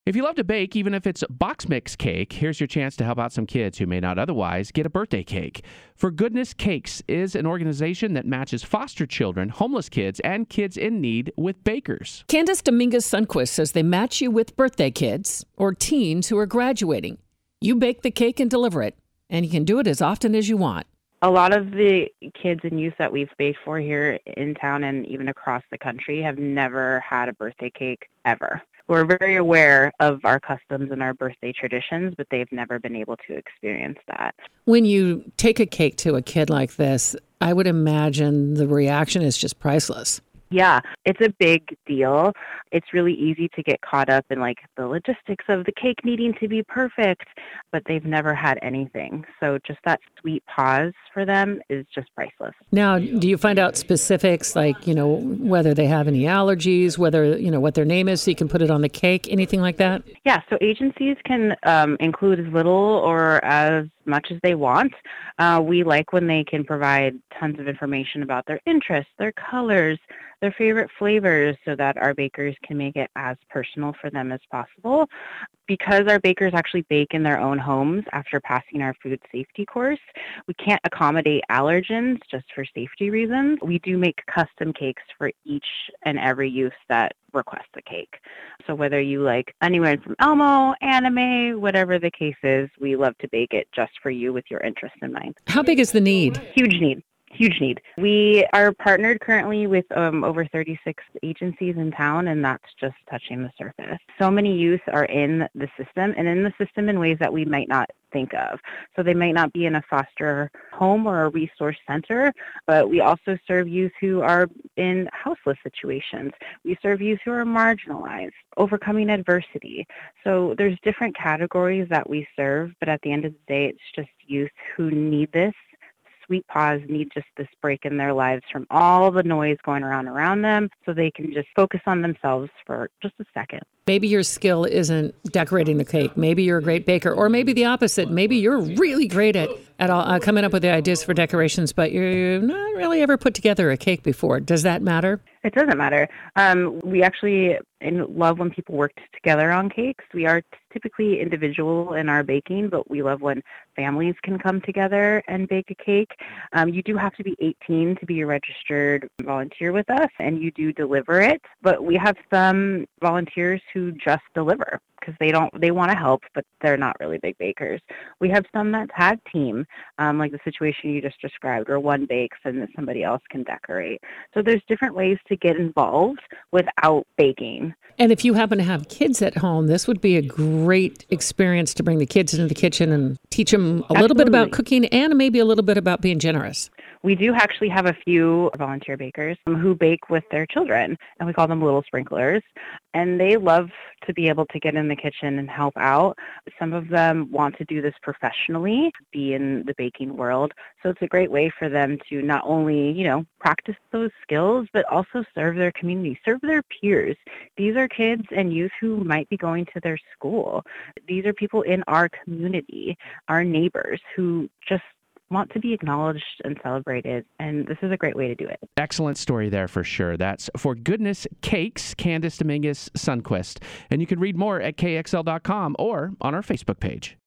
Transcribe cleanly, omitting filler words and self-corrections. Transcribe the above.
If you love to bake, even if it's box mix cake, here's your chance to help out some kids who may not otherwise get a birthday cake. For Goodness Cakes is an organization that matches foster children, homeless kids, and kids in need with bakers. Candace Dominguez-Sunquist says they match you with birthday kids or teens who are graduating. You bake the cake and deliver it, and you can do it as often as you want. A lot of the kids and youth that we've baked for here in town and even across the country have never had a birthday cake ever. We're very aware of our customs and our birthday traditions, but they've never been able to experience that. When you take a cake to a kid like this, I would imagine the reaction is just priceless. Yeah, it's a big deal. It's really easy to get caught up in the logistics of the cake needing to be perfect, but they've never had anything. So just that sweet pause for them is just priceless. Now, do you find out specifics whether they have any allergies, whether, what their name is so you can put it on the cake, anything like that? Yeah, so agencies can include as little or as much as they want. We like when they can provide tons of information about their interests, their colors, their favorite flavors, so that our bakers can make it as personal for them as possible. Because our bakers actually bake in their own homes after passing our food safety course, we can't accommodate allergens just for safety reasons. We do make custom cakes for each and every youth that requests a cake. So whether you like anyone from Elmo, anime, whatever the case is, we love to bake it just for you with your interest in mind. How big is the need? Huge need. Huge need. We are partnered currently with over 36 agencies in town, and that's just touching the surface. So many youth are in the system, and in the system in ways that we might not think of. So they might not be in a foster home or a resource center, but we also serve youth who are in houseless situations. We serve youth who are marginalized, overcoming adversity. So there's different categories that we serve, but at the end of the day, it's just youth who need this sweet pause, need just this break in their lives from all the noise going around them, so they can just focus on themselves for just a second. Maybe your skill isn't decorating the cake. Maybe you're a great baker, or maybe the opposite. Maybe you're really great at coming up with the ideas for decorations, but you've not really ever put together a cake before. Does that matter? It doesn't matter. We actually love when people work together on cakes. We are typically individual in our baking, but we love when families can come together and bake a cake. You do have to be 18 to be a registered volunteer with us, and you do deliver it. But we have some volunteers who just deliver because they want to help, but they're not really big bakers. We have some that tag team, like the situation you just described, where one bakes and somebody else can decorate. So there's different ways to get involved without baking. And if you happen to have kids at home, this would be a great experience to bring the kids into the kitchen and teach them a little bit about cooking and maybe a little bit about being generous. We do actually have a few volunteer bakers who bake with their children, and we call them little sprinklers. And they love to be able to get in the kitchen and help out. Some of them want to do this professionally, be in the baking world. So it's a great way for them to not only, practice those skills, but also serve their community, serve their peers. These are kids and youth who might be going to their school. These are people in our community, our neighbors, who just want to be acknowledged and celebrated, and this is a great way to do it. Excellent story there for sure. That's For Goodness Cakes, Candace Dominguez-Sunquist. And you can read more at KXL.com or on our Facebook page.